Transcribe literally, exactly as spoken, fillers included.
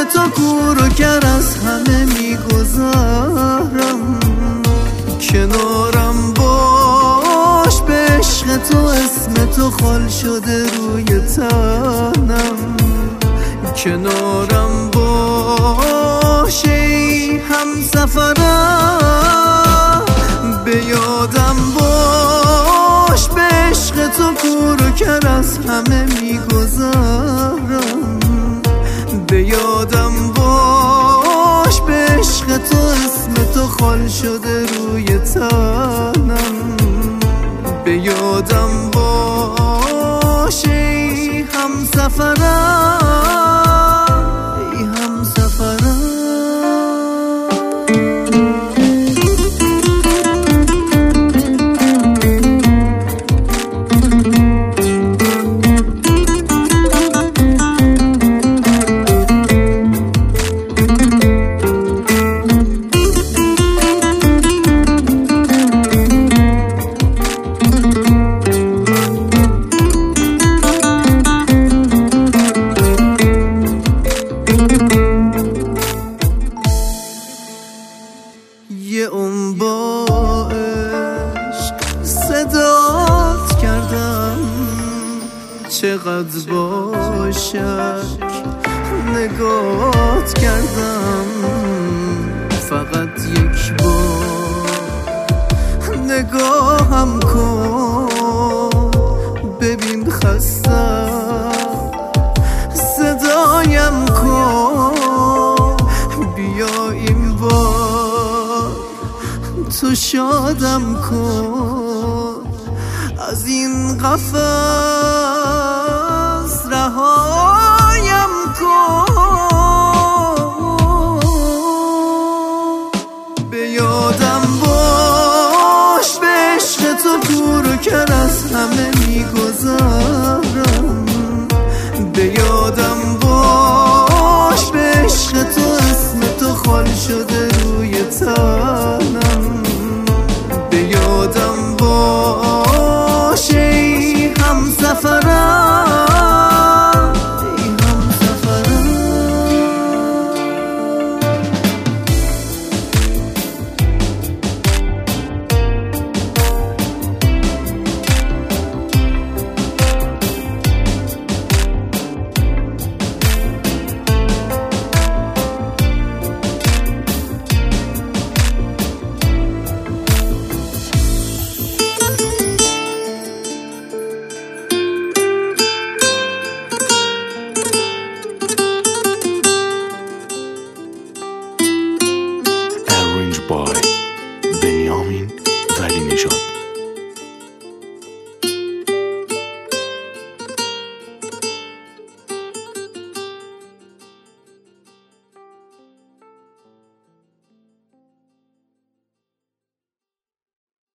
تو کور و کر از همه میگذارم، کنارم باش به عشق تو، اسم تو خال شده روی تنم. کنارم باش ای همسفرم، به یادم باش به عشق تو کور و کر از همه میگذارم. به یادم باش به عشق تو، اسم تو خال شده روی تنم. به یادم باش ای همسفرم، ای همسفرم. یه اون با عشق صدات کردم، چقدر با شک نگات کردم. فقط یک بار نگاهم کن، ببین خستم صدایم کن. بیا این بار تو شادم کن، از این قفس رها